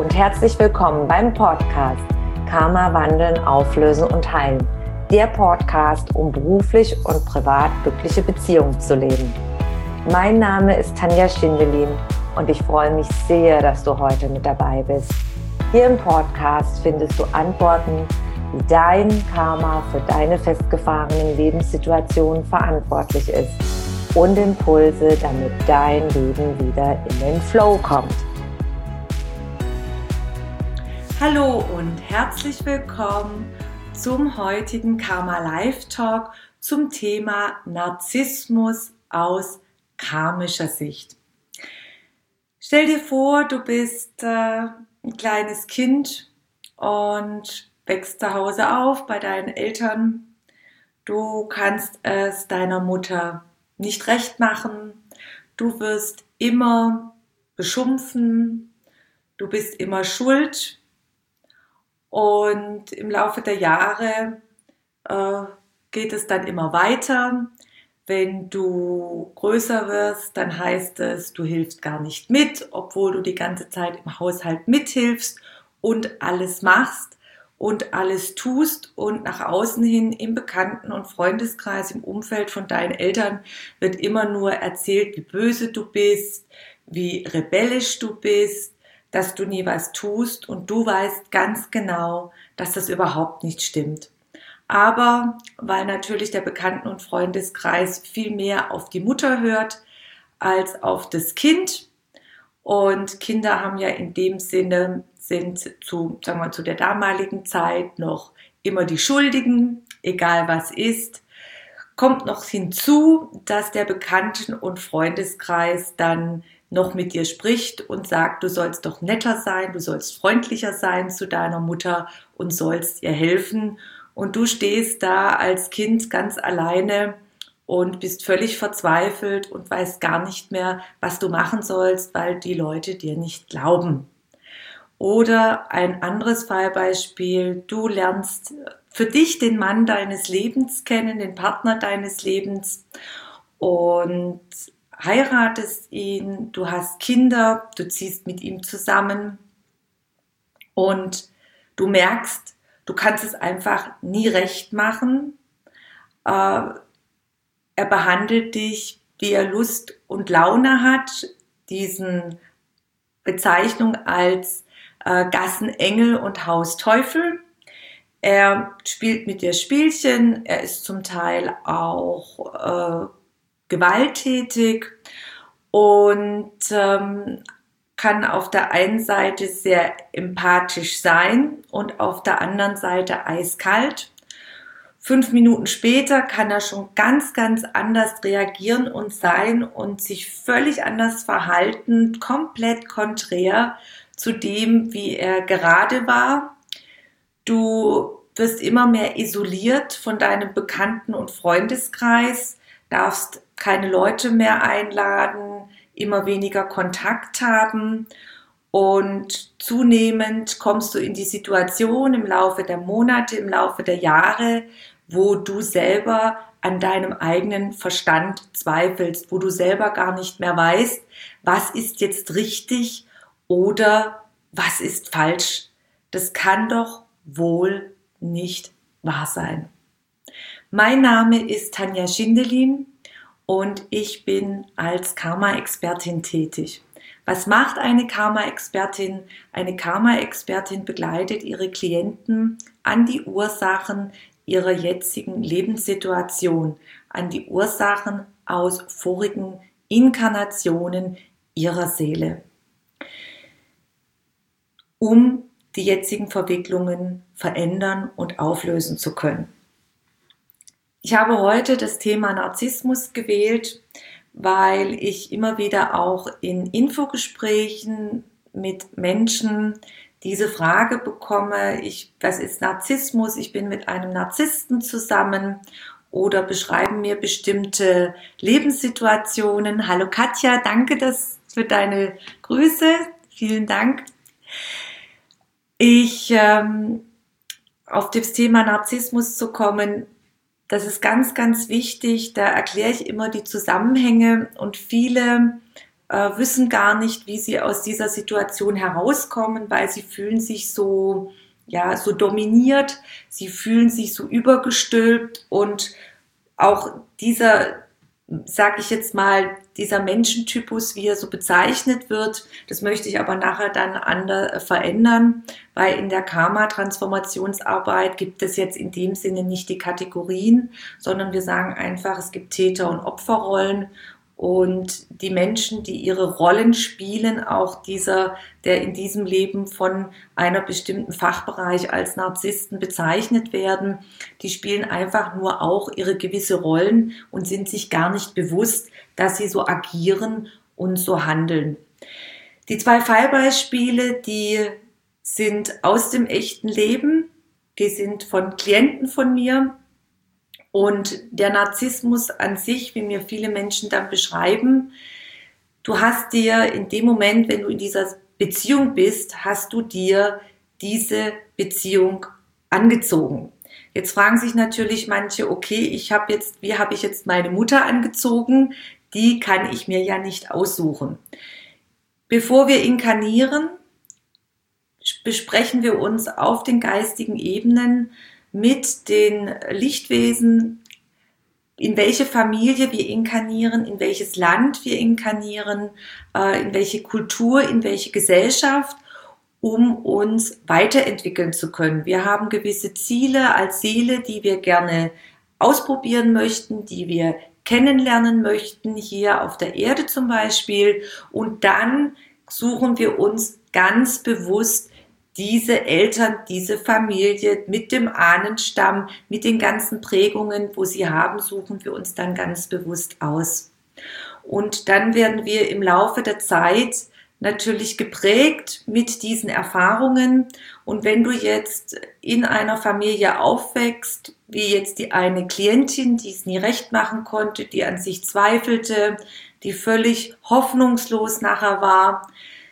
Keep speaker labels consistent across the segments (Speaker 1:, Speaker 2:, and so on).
Speaker 1: und herzlich willkommen beim Podcast Karma wandeln, auflösen und heilen. Der Podcast, um beruflich und privat glückliche Beziehungen zu leben. Mein Name ist Tanja Schindelin und ich freue mich sehr, dass du heute mit dabei bist. Hier im Podcast findest du Antworten, wie dein Karma für deine festgefahrenen Lebenssituationen verantwortlich ist und Impulse, damit dein Leben wieder in den Flow kommt. Hallo und herzlich willkommen zum heutigen Karma Live Talk zum Thema Narzissmus aus karmischer Sicht. Stell dir vor, du bist ein kleines Kind und wächst zu Hause auf bei deinen Eltern. Du kannst es deiner Mutter nicht recht machen. Du wirst immer beschimpfen. Du bist immer schuld. Und im Laufe der Jahre geht es dann immer weiter. Wenn du größer wirst, dann heißt es, du hilfst gar nicht mit, obwohl du die ganze Zeit im Haushalt mithilfst und alles machst und alles tust, und nach außen hin im Bekannten- und Freundeskreis, im Umfeld von deinen Eltern wird immer nur erzählt, wie böse du bist, wie rebellisch du bist, dass du nie was tust, und du weißt ganz genau, dass das überhaupt nicht stimmt. Aber weil natürlich der Bekannten- und Freundeskreis viel mehr auf die Mutter hört als auf das Kind, und Kinder haben ja in dem Sinne, sind zu der damaligen Zeit noch immer die Schuldigen, egal was ist, kommt noch hinzu, dass der Bekannten- und Freundeskreis dann noch mit dir spricht und sagt, du sollst doch netter sein, du sollst freundlicher sein zu deiner Mutter und sollst ihr helfen. Und du stehst da als Kind ganz alleine und bist völlig verzweifelt und weißt gar nicht mehr, was du machen sollst, weil die Leute dir nicht glauben. Oder ein anderes Fallbeispiel, du lernst für dich den Mann deines Lebens kennen, den Partner deines Lebens, und heiratest ihn, du hast Kinder, du ziehst mit ihm zusammen und du merkst, du kannst es einfach nie recht machen. Er behandelt dich, wie er Lust und Laune hat, diesen Bezeichnung als Gassenengel und Hausteufel. Er spielt mit dir Spielchen, er ist zum Teil auch gewalttätig und kann auf der einen Seite sehr empathisch sein und auf der anderen Seite eiskalt. 5 Minuten später kann er schon ganz, ganz anders reagieren und sein und sich völlig anders verhalten, komplett konträr zu dem, wie er gerade war. Du wirst immer mehr isoliert von deinem Bekannten- und Freundeskreis, darfst keine Leute mehr einladen, immer weniger Kontakt haben, und zunehmend kommst du in die Situation im Laufe der Monate, im Laufe der Jahre, wo du selber an deinem eigenen Verstand zweifelst, wo du selber gar nicht mehr weißt, was ist jetzt richtig oder was ist falsch. Das kann doch wohl nicht wahr sein. Mein Name ist Tanja Schindelin und ich bin als Karma-Expertin tätig. Was macht eine Karma-Expertin? Eine Karma-Expertin begleitet ihre Klienten an die Ursachen ihrer jetzigen Lebenssituation, an die Ursachen aus vorigen Inkarnationen ihrer Seele, um die jetzigen Verwicklungen verändern und auflösen zu können. Ich habe heute das Thema Narzissmus gewählt, weil ich immer wieder auch in Infogesprächen mit Menschen diese Frage bekomme, was ist Narzissmus? Ich bin mit einem Narzissten zusammen, oder beschreiben mir bestimmte Lebenssituationen. Hallo Katja, danke für deine Grüße, vielen Dank. Auf das Thema Narzissmus zu kommen, das ist ganz, ganz wichtig. Da erkläre ich immer die Zusammenhänge, und viele wissen gar nicht, wie sie aus dieser Situation herauskommen, weil sie fühlen sich so, ja, so dominiert, sie fühlen sich so übergestülpt und auch dieser, sag ich jetzt mal, dieser Menschentypus, wie er so bezeichnet wird, das möchte ich aber nachher dann verändern, weil in der Karma-Transformationsarbeit gibt es jetzt in dem Sinne nicht die Kategorien, sondern wir sagen einfach, es gibt Täter- und Opferrollen und die Menschen, die ihre Rollen spielen, auch dieser, der in diesem Leben von einer bestimmten Fachbereich als Narzissten bezeichnet werden, die spielen einfach nur auch ihre gewisse Rollen und sind sich gar nicht bewusst, dass sie so agieren und so handeln. Die 2 Fallbeispiele, die sind aus dem echten Leben, die sind von Klienten von mir. Und der Narzissmus an sich, wie mir viele Menschen dann beschreiben, du hast dir in dem Moment, wenn du in dieser Beziehung bist, hast du dir diese Beziehung angezogen. Jetzt fragen sich natürlich manche, okay, wie habe ich jetzt meine Mutter angezogen? Die kann ich mir ja nicht aussuchen. Bevor wir inkarnieren, besprechen wir uns auf den geistigen Ebenen mit den Lichtwesen, in welche Familie wir inkarnieren, in welches Land wir inkarnieren, in welche Kultur, in welche Gesellschaft, um uns weiterentwickeln zu können. Wir haben gewisse Ziele als Seele, die wir gerne ausprobieren möchten, die wir kennenlernen möchten, hier auf der Erde zum Beispiel. Und dann suchen wir uns ganz bewusst diese Eltern, diese Familie mit dem Ahnenstamm, mit den ganzen Prägungen, wo sie haben, suchen wir uns dann ganz bewusst aus. Und dann werden wir im Laufe der Zeit natürlich geprägt mit diesen Erfahrungen. Und wenn du jetzt in einer Familie aufwächst, wie jetzt die eine Klientin, die es nie recht machen konnte, die an sich zweifelte, die völlig hoffnungslos nachher war,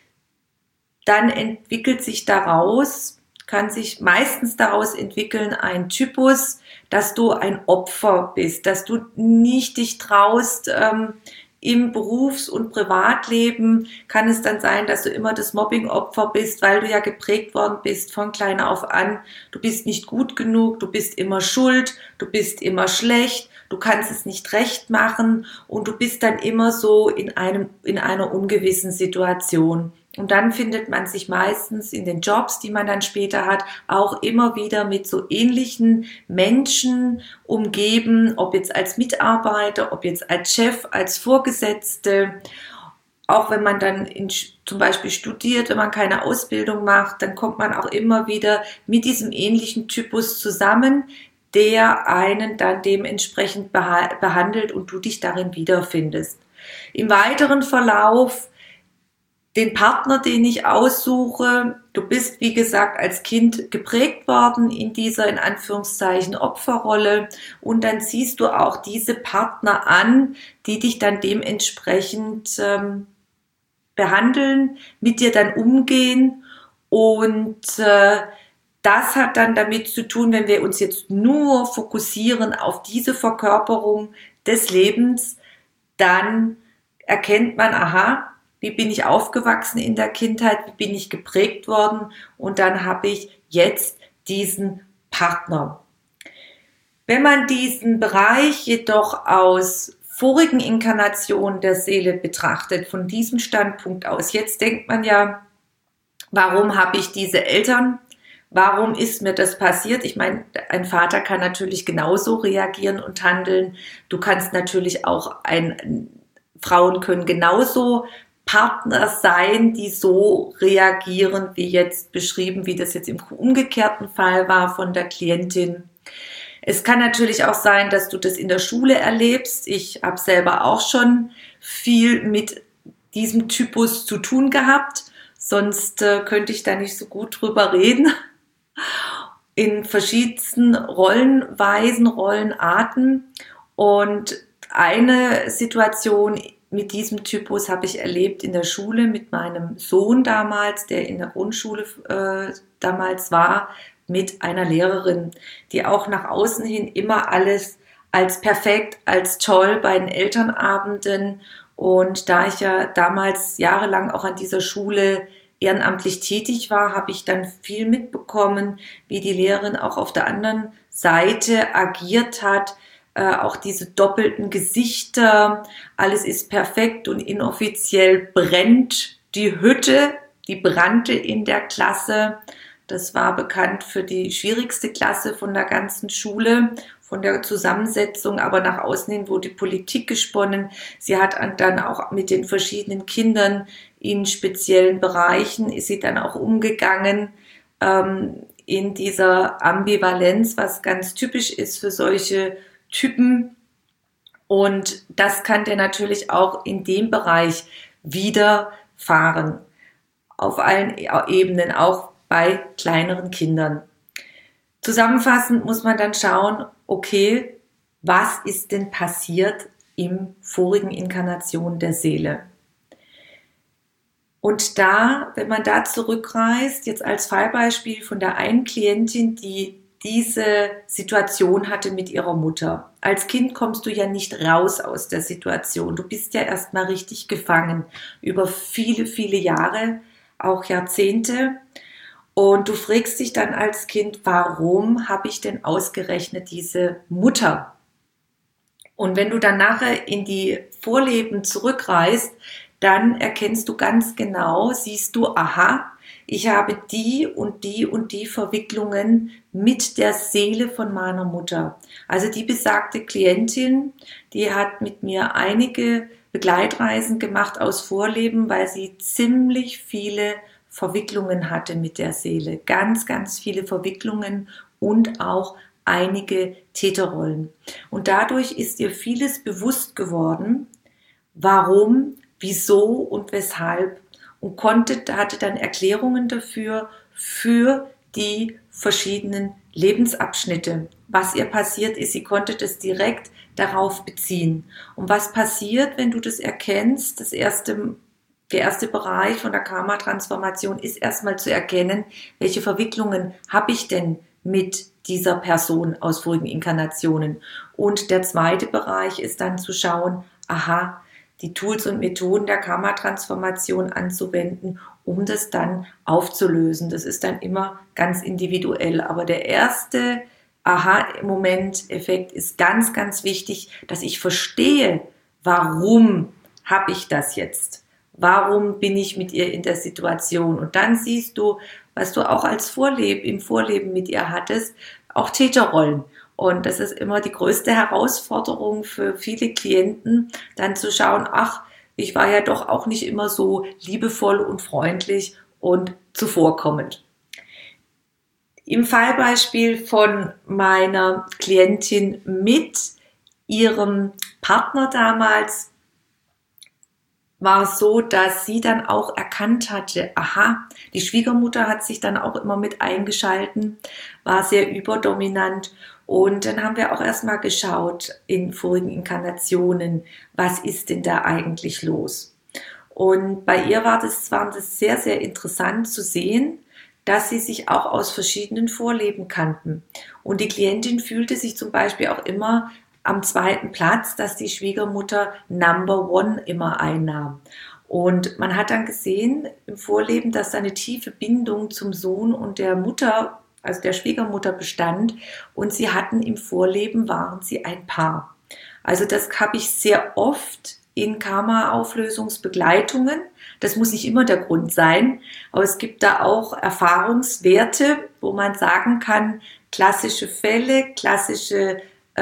Speaker 1: dann entwickelt sich daraus, kann sich meistens daraus entwickeln, ein Typus, dass du ein Opfer bist, dass du nicht dich traust, im Berufs- und Privatleben kann es dann sein, dass du immer das Mobbing-Opfer bist, weil du ja geprägt worden bist von klein auf an. Du bist nicht gut genug, du bist immer schuld, du bist immer schlecht, du kannst es nicht recht machen und du bist dann immer so in einer ungewissen Situation. Und dann findet man sich meistens in den Jobs, die man dann später hat, auch immer wieder mit so ähnlichen Menschen umgeben, ob jetzt als Mitarbeiter, ob jetzt als Chef, als Vorgesetzte. Auch wenn man dann zum Beispiel studiert, wenn man keine Ausbildung macht, dann kommt man auch immer wieder mit diesem ähnlichen Typus zusammen, der einen dann dementsprechend behandelt und du dich darin wiederfindest. Im weiteren Verlauf den Partner, den ich aussuche, du bist, wie gesagt, als Kind geprägt worden in dieser, in Anführungszeichen, Opferrolle und dann ziehst du auch diese Partner an, die dich dann dementsprechend behandeln, mit dir dann umgehen und das hat dann damit zu tun, wenn wir uns jetzt nur fokussieren auf diese Verkörperung des Lebens, dann erkennt man, aha, wie bin ich aufgewachsen in der Kindheit, wie bin ich geprägt worden und dann habe ich jetzt diesen Partner. Wenn man diesen Bereich jedoch aus vorigen Inkarnationen der Seele betrachtet, von diesem Standpunkt aus, jetzt denkt man ja, warum habe ich diese Eltern? Warum ist mir das passiert? Ich meine, ein Vater kann natürlich genauso reagieren und handeln. Du kannst natürlich auch Frauen können genauso Partner sein, die so reagieren, wie jetzt beschrieben, wie das jetzt im umgekehrten Fall war von der Klientin. Es kann natürlich auch sein, dass du das in der Schule erlebst. Ich habe selber auch schon viel mit diesem Typus zu tun gehabt, sonst könnte ich da nicht so gut drüber reden. In verschiedensten Rollenweisen, Rollenarten und eine Situation mit diesem Typus habe ich erlebt in der Schule mit meinem Sohn damals, der in der Grundschule damals war, mit einer Lehrerin, die auch nach außen hin immer alles als perfekt, als toll bei den Elternabenden Und da ich ja damals jahrelang auch an dieser Schule ehrenamtlich tätig war, habe ich dann viel mitbekommen, wie die Lehrerin auch auf der anderen Seite agiert hat. Auch diese doppelten Gesichter, alles ist perfekt und inoffiziell brennt die Hütte, die brannte in der Klasse. Das war bekannt für die schwierigste Klasse von der ganzen Schule, von der Zusammensetzung, aber nach außen hin wurde Politik gesponnen. Sie hat dann auch mit den verschiedenen Kindern in speziellen Bereichen, ist sie dann auch umgegangen, in dieser Ambivalenz, was ganz typisch ist für solche Typen. Und das kann der natürlich auch in dem Bereich widerfahren, auf allen Ebenen, auch bei kleineren Kindern. Zusammenfassend muss man dann schauen, okay, was ist denn passiert im vorigen Inkarnation der Seele? Und da, wenn man da zurückreist, jetzt als Fallbeispiel von der einen Klientin, die diese Situation hatte mit ihrer Mutter. Als Kind kommst du ja nicht raus aus der Situation. Du bist ja erstmal richtig gefangen über viele, viele Jahre, auch Jahrzehnte. Und du fragst dich dann als Kind, warum habe ich denn ausgerechnet diese Mutter? Und wenn du dann nachher in die Vorleben zurückreist, dann erkennst du ganz genau, siehst du, aha, ich habe die und die und die Verwicklungen mit der Seele von meiner Mutter. Also die besagte Klientin, die hat mit mir einige Begleitreisen gemacht aus Vorleben, weil sie ziemlich viele Verwicklungen hatte mit der Seele. Ganz, ganz viele Verwicklungen und auch einige Täterrollen. Und dadurch ist ihr vieles bewusst geworden, warum, wieso und weshalb, und hatte dann Erklärungen dafür, für die verschiedenen Lebensabschnitte. Was ihr passiert ist, sie konnte das direkt darauf beziehen. Und was passiert, wenn du das erkennst? Der erste Bereich von der Karma-Transformation ist erstmal zu erkennen, welche Verwicklungen habe ich denn mit dieser Person aus vorigen Inkarnationen. Und der zweite Bereich ist dann zu schauen, aha, die Tools und Methoden der Karma-Transformation anzuwenden, um das dann aufzulösen. Das ist dann immer ganz individuell. Aber der erste Aha-Moment-Effekt ist ganz, ganz wichtig, dass ich verstehe, warum habe ich das jetzt? Warum bin ich mit ihr in der Situation? Und dann siehst du, was du auch als im Vorleben mit ihr hattest, auch Täterrollen. Und das ist immer die größte Herausforderung für viele Klienten, dann zu schauen, ach, ich war ja doch auch nicht immer so liebevoll und freundlich und zuvorkommend. Im Fallbeispiel von meiner Klientin mit ihrem Partner damals war es so, dass sie dann auch erkannt hatte, aha, die Schwiegermutter hat sich dann auch immer mit eingeschalten, war sehr überdominant. Und dann haben wir auch erstmal geschaut in vorigen Inkarnationen, was ist denn da eigentlich los? Und bei ihr war das sehr, sehr interessant zu sehen, dass sie sich auch aus verschiedenen Vorleben kannten. Und die Klientin fühlte sich zum Beispiel auch immer am zweiten Platz, dass die Schwiegermutter Number One immer einnahm. Und man hat dann gesehen im Vorleben, dass da eine tiefe Bindung zum Sohn und der Mutter, also der Schwiegermutter, bestand. Und sie hatten im Vorleben, waren sie ein Paar. Also das habe ich sehr oft in Karma-Auflösungsbegleitungen. Das muss nicht immer der Grund sein, aber es gibt da auch Erfahrungswerte, wo man sagen kann, klassische Fälle, klassische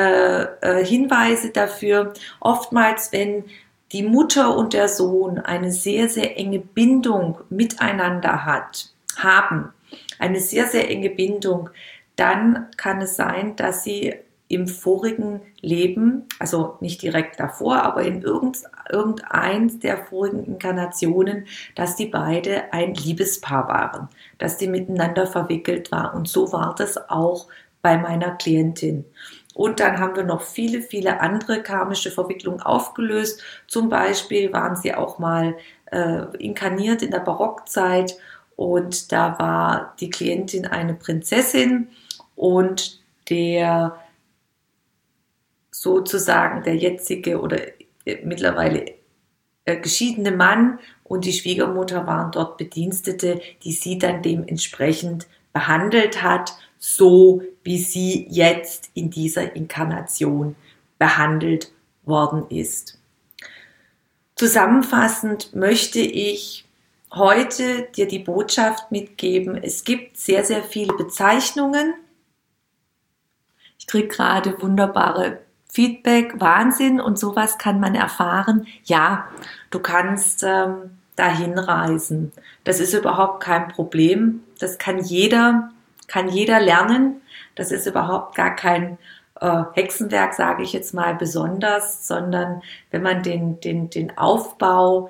Speaker 1: Hinweise dafür. Oftmals, wenn die Mutter und der Sohn eine sehr, sehr enge Bindung miteinander haben, eine sehr, sehr enge Bindung, dann kann es sein, dass sie im vorigen Leben, also nicht direkt davor, aber in irgendeins der vorigen Inkarnationen, dass die beide ein Liebespaar waren, dass die miteinander verwickelt waren. Und so war das auch bei meiner Klientin. Und dann haben wir noch viele, viele andere karmische Verwicklungen aufgelöst. Zum Beispiel waren sie auch mal inkarniert in der Barockzeit und da war die Klientin eine Prinzessin und der jetzige oder mittlerweile geschiedene Mann und die Schwiegermutter waren dort Bedienstete, die sie dann dementsprechend behandelt hat, so wie sie jetzt in dieser Inkarnation behandelt worden ist. Zusammenfassend möchte ich heute dir die Botschaft mitgeben, es gibt sehr, sehr viele Bezeichnungen. Ich kriege gerade wunderbare Feedback, Wahnsinn, und sowas kann man erfahren. Ja, du kannst dahin reisen. Das ist überhaupt kein Problem. Das kann jeder lernen. Das ist überhaupt gar kein Hexenwerk, sage ich jetzt mal besonders, sondern wenn man den Aufbau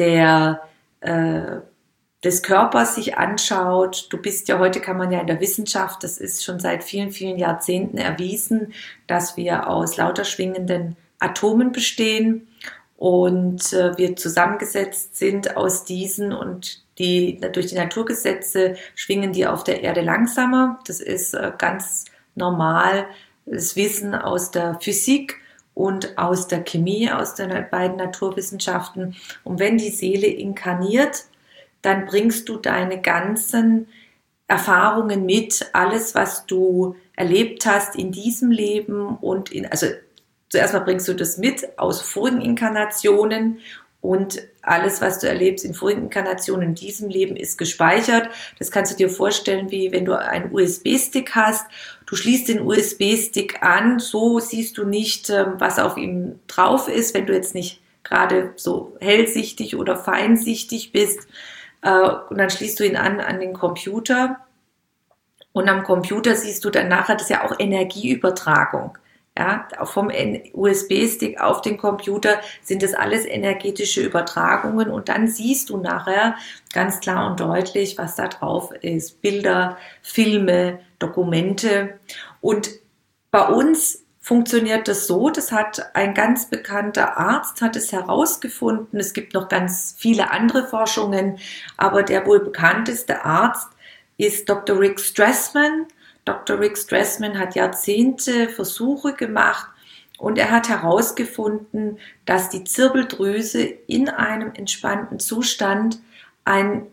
Speaker 1: des Körpers sich anschaut. Du bist ja, heute kann man ja in der Wissenschaft, das ist schon seit vielen, vielen Jahrzehnten erwiesen, dass wir aus lauter schwingenden Atomen bestehen und wir zusammengesetzt sind aus diesen, und durch die Naturgesetze schwingen die auf der Erde langsamer. Das ist ganz normal, das Wissen aus der Physik und aus der Chemie, aus den beiden Naturwissenschaften. Und wenn die Seele inkarniert, dann bringst du deine ganzen Erfahrungen mit, alles, was du erlebt hast in diesem Leben also zuerst mal bringst du das mit aus vorigen Inkarnationen, und alles, was du erlebst in vorigen Inkarnationen in diesem Leben, ist gespeichert. Das kannst du dir vorstellen, wie wenn du einen USB-Stick hast. Du schließt den USB-Stick an, so siehst du nicht, was auf ihm drauf ist, wenn du jetzt nicht gerade so hellsichtig oder feinsichtig bist. Und dann schließt du ihn an den Computer, und am Computer siehst du dann nachher, das ist ja auch Energieübertragung. Ja, vom USB-Stick auf den Computer sind das alles energetische Übertragungen, und dann siehst du nachher ganz klar und deutlich, was da drauf ist. Bilder, Filme, Dokumente. Und bei uns funktioniert das so, das hat ein ganz bekannter Arzt, hat es herausgefunden. Es gibt noch ganz viele andere Forschungen, aber der wohl bekannteste Arzt ist Dr. Rick Strassman. Dr. Rick Strassman hat Jahrzehnte Versuche gemacht, und er hat herausgefunden, dass die Zirbeldrüse in einem entspannten Zustand ein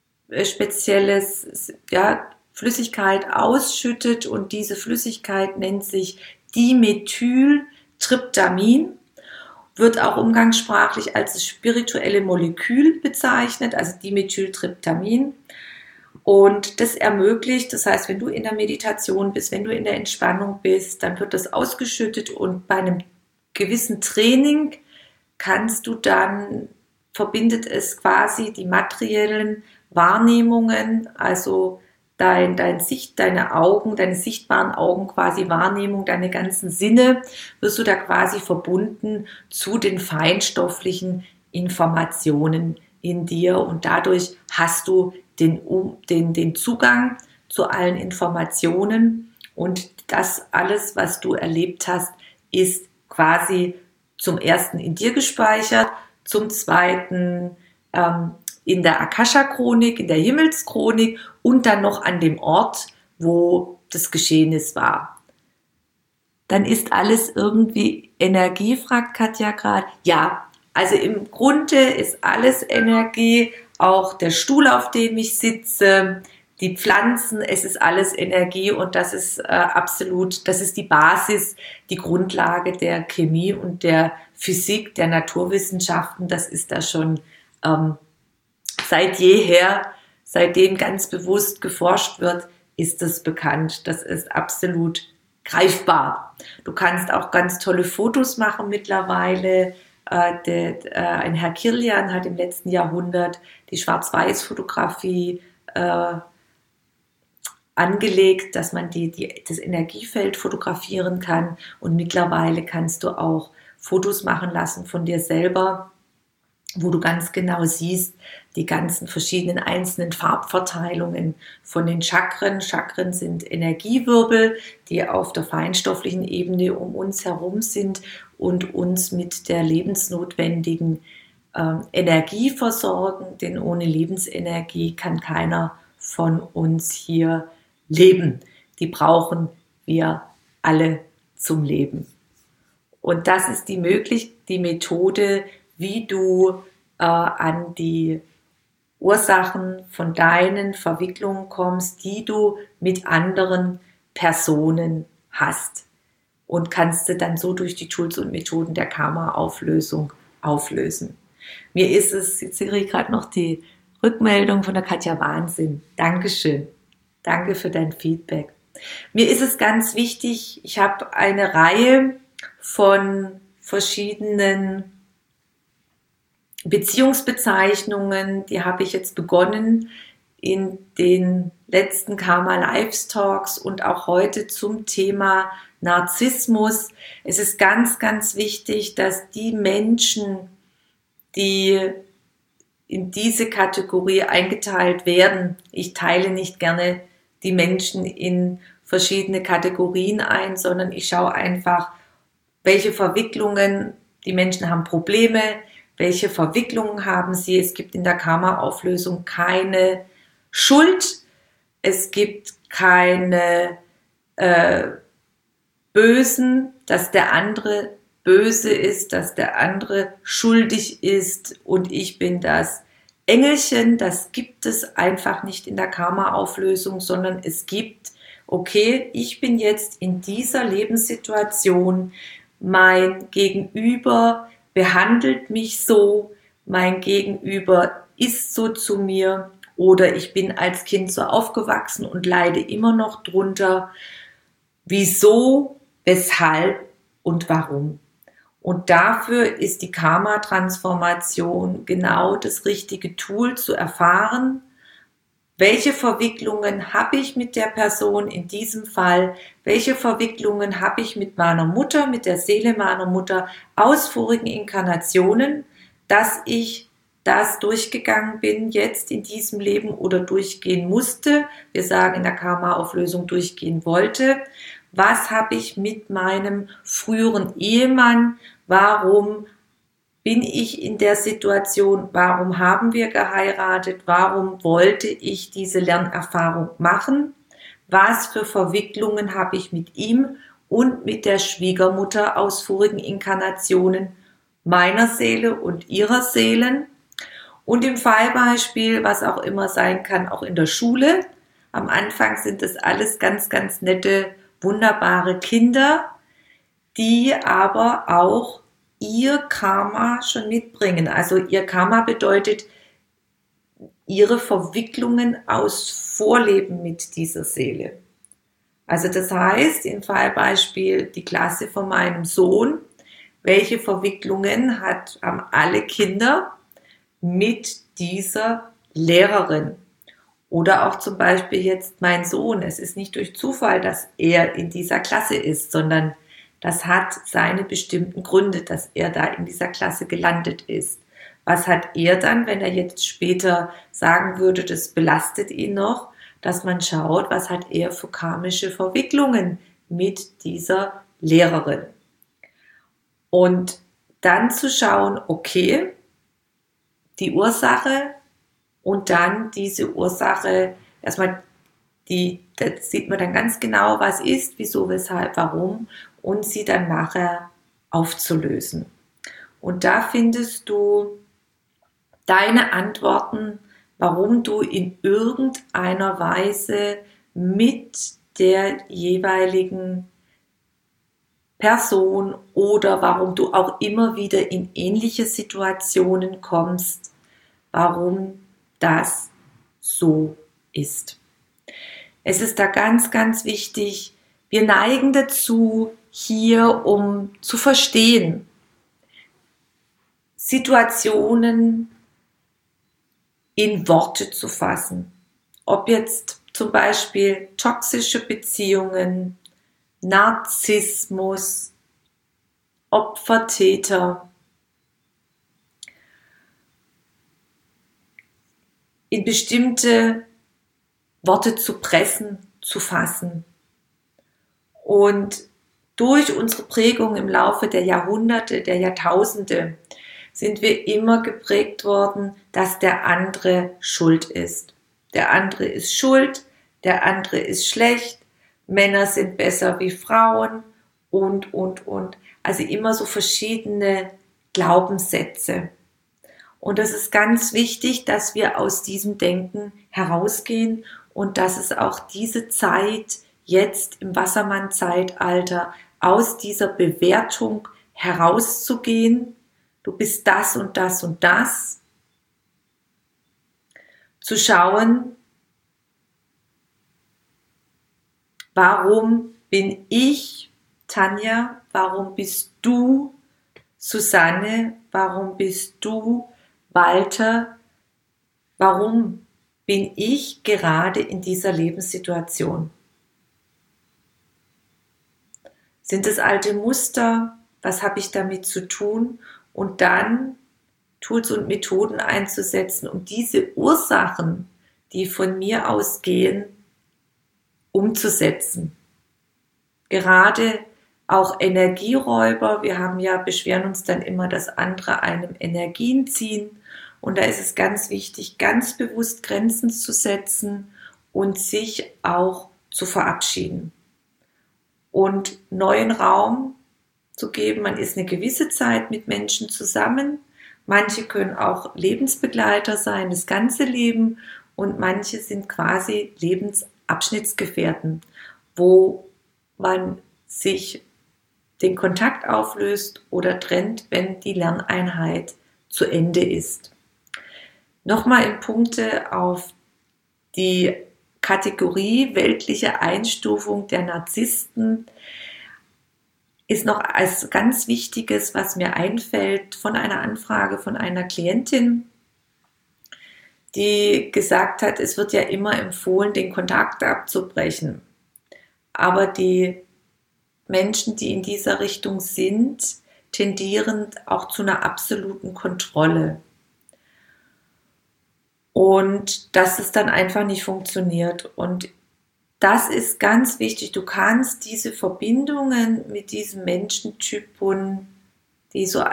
Speaker 1: spezielles Flüssigkeit ausschüttet, und diese Flüssigkeit nennt sich Dimethyltryptamin, wird auch umgangssprachlich als das spirituelle Molekül bezeichnet, also Dimethyltryptamin. Und das ermöglicht, das heißt, wenn du in der Meditation bist, wenn du in der Entspannung bist, dann wird das ausgeschüttet, und bei einem gewissen Training verbindet es quasi die materiellen Wahrnehmungen, also deine Augen, deine sichtbaren Augen, quasi Wahrnehmung, deine ganzen Sinne, wirst du da quasi verbunden zu den feinstofflichen Informationen in dir, und dadurch hast du den Zugang zu allen Informationen, und das alles, was du erlebt hast, ist quasi zum ersten in dir gespeichert, zum zweiten in der Akasha-Chronik, in der Himmelschronik, und dann noch an dem Ort, wo das Geschehnis war. Dann ist alles irgendwie Energie, fragt Katja gerade. Ja, also im Grunde ist alles Energie, auch der Stuhl, auf dem ich sitze, die Pflanzen, es ist alles Energie, und das ist absolut, das ist die Basis, die Grundlage der Chemie und der Physik, der Naturwissenschaften. Das ist da schon seit jeher, seitdem ganz bewusst geforscht wird, ist das bekannt. Das ist absolut greifbar. Du kannst auch ganz tolle Fotos machen mittlerweile. Ein Herr Kirlian hat im letzten Jahrhundert die Schwarz-Weiß-Fotografie angelegt, dass man das Energiefeld fotografieren kann, und mittlerweile kannst du auch Fotos machen lassen von dir selber, wo du ganz genau siehst, die ganzen verschiedenen einzelnen Farbverteilungen von den Chakren. Chakren sind Energiewirbel, die auf der feinstofflichen Ebene um uns herum sind und uns mit der lebensnotwendigen Energie versorgen, denn ohne Lebensenergie kann keiner von uns hier leben. Die brauchen wir alle zum Leben. Und das ist die Methode, wie du an die Ursachen von deinen Verwicklungen kommst, die du mit anderen Personen hast. Und kannst du dann so durch die Tools und Methoden der Karma-Auflösung auflösen. Mir ist es, jetzt sehe ich gerade noch die Rückmeldung von der Katja, Wahnsinn. Dankeschön. Danke für dein Feedback. Mir ist es ganz wichtig, ich habe eine Reihe von verschiedenen Beziehungsbezeichnungen, die habe ich jetzt begonnen in den letzten Karma Lives Talks und auch heute zum Thema Narzissmus. Es ist ganz, ganz wichtig, dass die Menschen, die in diese Kategorie eingeteilt werden, ich teile nicht gerne die Menschen in verschiedene Kategorien ein, sondern ich schaue einfach, welche Verwicklungen, die Menschen haben Probleme, welche Verwicklungen haben sie. Es gibt in der Karma-Auflösung keine Schuld, es gibt keine Bösen, dass der andere böse ist, dass der andere schuldig ist und ich bin das Engelchen. Das gibt es einfach nicht in der Karma-Auflösung, sondern es gibt, okay, ich bin jetzt in dieser Lebenssituation, mein Gegenüber behandelt mich so, mein Gegenüber ist so zu mir oder ich bin als Kind so aufgewachsen und leide immer noch drunter. Wieso, weshalb und warum? Und dafür ist die Karma-Transformation genau das richtige Tool zu erfahren, welche Verwicklungen habe ich mit der Person in diesem Fall, welche Verwicklungen habe ich mit meiner Mutter, mit der Seele meiner Mutter aus vorigen Inkarnationen, dass ich das durchgegangen bin, jetzt in diesem Leben oder durchgehen musste. Wir sagen in der Karma-Auflösung durchgehen wollte. Was habe ich mit meinem früheren Ehemann? Warum bin ich in der Situation? Warum haben wir geheiratet? Warum wollte ich diese Lernerfahrung machen? Was für Verwicklungen habe ich mit ihm und mit der Schwiegermutter aus vorigen Inkarnationen meiner Seele und ihrer Seelen? Und im Fallbeispiel, was auch immer sein kann, auch in der Schule. Am Anfang sind das alles ganz, ganz nette, wunderbare Kinder, die aber auch ihr Karma schon mitbringen. Also ihr Karma bedeutet ihre Verwicklungen aus Vorleben mit dieser Seele. Also das heißt, im Fallbeispiel die Klasse von meinem Sohn, welche Verwicklungen haben alle Kinder mit dieser Lehrerin? Oder auch zum Beispiel jetzt mein Sohn. Es ist nicht durch Zufall, dass er in dieser Klasse ist, sondern das hat seine bestimmten Gründe, dass er da in dieser Klasse gelandet ist. Was hat er dann, wenn er jetzt später sagen würde, das belastet ihn noch, dass man schaut, was hat er für karmische Verwicklungen mit dieser Lehrerin. Und dann zu schauen, okay, die Ursache und dann diese Ursache, erstmal da sieht man dann ganz genau, was ist, wieso, weshalb, warum und sie dann nachher aufzulösen. Und da findest du deine Antworten, warum du in irgendeiner Weise mit der jeweiligen Person oder warum du auch immer wieder in ähnliche Situationen kommst, warum das so ist. Es ist da ganz, ganz wichtig, wir neigen dazu, hier um zu verstehen, Situationen in Worte zu fassen. Ob jetzt zum Beispiel toxische Beziehungen, Narzissmus, Opfer, Täter, in bestimmte Worte zu pressen, zu fassen. Und durch unsere Prägung im Laufe der Jahrhunderte, der Jahrtausende sind wir immer geprägt worden, dass der andere schuld ist. Der andere ist schuld, der andere ist schlecht, Männer sind besser wie Frauen und. Also immer so verschiedene Glaubenssätze. Und es ist ganz wichtig, dass wir aus diesem Denken herausgehen und dass es auch diese Zeit jetzt im Wassermann-Zeitalter aus dieser Bewertung herauszugehen. Du bist das und das und das. Zu schauen, warum bin ich, Tanja, warum bist du, Susanne, warum bist du, Walter, warum bin ich gerade in dieser Lebenssituation? Sind es alte Muster? Was habe ich damit zu tun? Und dann Tools und Methoden einzusetzen, um diese Ursachen, die von mir ausgehen, umzusetzen. Gerade auch Energieräuber, beschweren uns dann immer, dass andere einem Energien ziehen. Und da ist es ganz wichtig, ganz bewusst Grenzen zu setzen und sich auch zu verabschieden. Und neuen Raum zu geben. Man ist eine gewisse Zeit mit Menschen zusammen. Manche können auch Lebensbegleiter sein, das ganze Leben. Und manche sind quasi Lebensabschnittsgefährten, wo man sich den Kontakt auflöst oder trennt, wenn die Lerneinheit zu Ende ist. Nochmal in Punkte auf die Kategorie weltliche Einstufung der Narzissten ist noch als ganz Wichtiges, was mir einfällt, von einer Anfrage von einer Klientin, die gesagt hat, es wird ja immer empfohlen, den Kontakt abzubrechen. Aber die Menschen, die in dieser Richtung sind, tendieren auch zu einer absoluten Kontrolle. Und dass es dann einfach nicht funktioniert. Und das ist ganz wichtig. Du kannst diese Verbindungen mit diesem Menschentypen, die so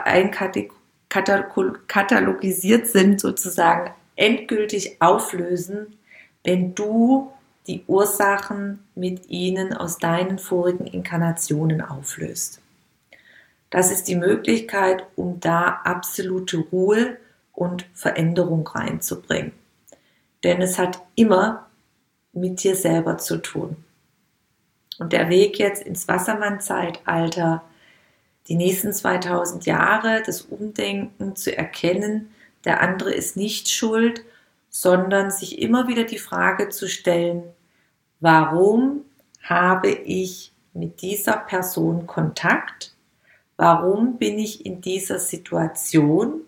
Speaker 1: katalogisiert sind, sozusagen endgültig auflösen, wenn du die Ursachen mit ihnen aus deinen vorigen Inkarnationen auflöst. Das ist die Möglichkeit, um da absolute Ruhe und Veränderung reinzubringen. Denn es hat immer mit dir selber zu tun. Und der Weg jetzt ins Wassermann-Zeitalter, die nächsten 2000 Jahre, das Umdenken zu erkennen, der andere ist nicht schuld, sondern sich immer wieder die Frage zu stellen, warum habe ich mit dieser Person Kontakt? Warum bin ich in dieser Situation?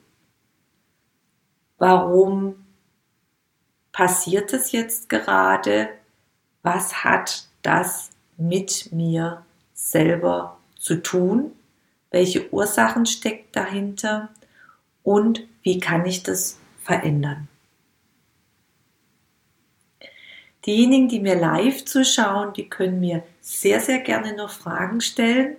Speaker 1: Warum passiert es jetzt gerade? Was hat das mit mir selber zu tun? Welche Ursachen steckt dahinter? Und wie kann ich das verändern? Diejenigen, die mir live zuschauen, die können mir sehr, sehr gerne noch Fragen stellen.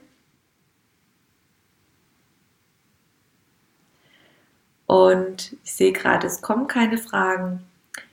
Speaker 1: Und ich sehe gerade, es kommen keine Fragen.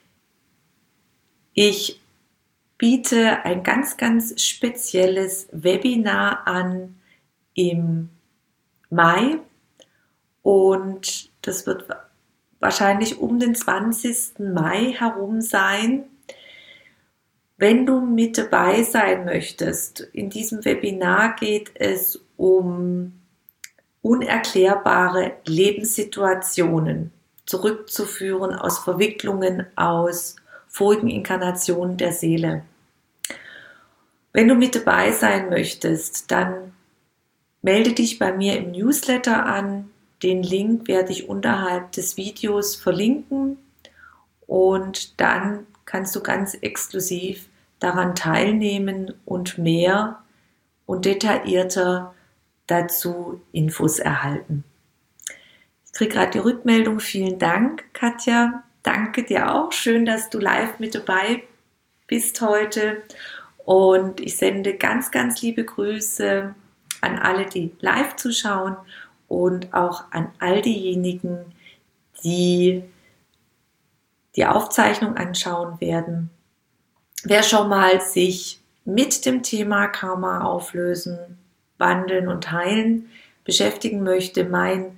Speaker 1: Ich biete ein ganz, ganz spezielles Webinar an im Mai. Und das wird wahrscheinlich um den 20. Mai herum sein. Wenn du mit dabei sein möchtest, in diesem Webinar geht es um unerklärbare Lebenssituationen, zurückzuführen aus Verwicklungen, aus vorigen Inkarnationen der Seele. Wenn du mit dabei sein möchtest, dann melde dich bei mir im Newsletter an. Den Link werde ich unterhalb des Videos verlinken und dann kannst du ganz exklusiv daran teilnehmen und mehr und detaillierter dazu Infos erhalten. Ich kriege gerade die Rückmeldung. Vielen Dank, Katja. Danke dir auch. Schön, dass du live mit dabei bist heute. Und ich sende ganz, ganz liebe Grüße an alle, die live zuschauen und auch an all diejenigen, die die Aufzeichnung anschauen werden. Wer schon mal sich mit dem Thema Karma auflösen, wandeln und heilen beschäftigen möchte, mein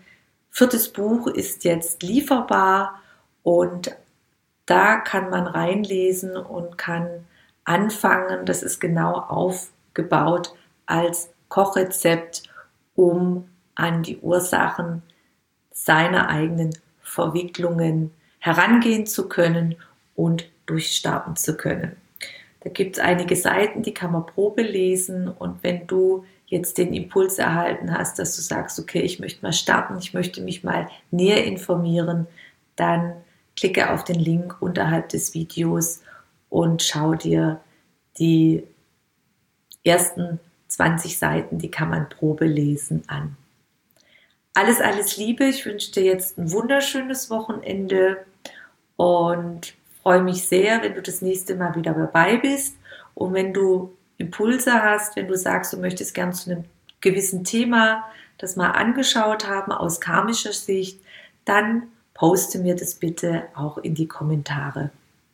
Speaker 1: 4. Buch ist jetzt lieferbar und da kann man reinlesen und kann anfangen. Das ist genau aufgebaut als Kochrezept, um an die Ursachen seiner eigenen Verwicklungen herangehen zu können und durchstarten zu können. Da gibt es einige Seiten, die kann man Probe lesen, und wenn du jetzt den Impuls erhalten hast, dass du sagst, okay, ich möchte mal starten, ich möchte mich mal näher informieren, dann klicke auf den Link unterhalb des Videos und schau dir die ersten 20 Seiten, die kann man Probe lesen, an. Alles Liebe, ich wünsche dir jetzt ein wunderschönes Wochenende und freue mich sehr, wenn du das nächste Mal wieder dabei bist, und wenn du Impulse hast, wenn du sagst, du möchtest gern zu einem gewissen Thema das mal angeschaut haben aus karmischer Sicht, dann poste mir das bitte auch in die Kommentare.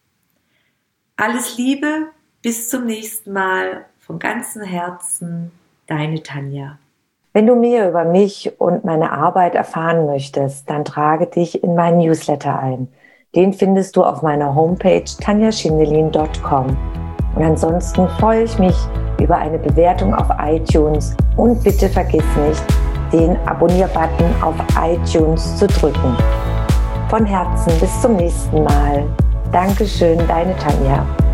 Speaker 1: Alles Liebe, bis zum nächsten Mal, von ganzem Herzen, deine Tanja.
Speaker 2: Wenn du mehr über mich und meine Arbeit erfahren möchtest, dann trage dich in meinen Newsletter ein. Den findest du auf meiner Homepage tanjaschindelin.com. Und ansonsten freue ich mich über eine Bewertung auf iTunes, und bitte vergiss nicht, den Abonnier-Button auf iTunes zu drücken. Von Herzen bis zum nächsten Mal. Dankeschön, deine Tanja.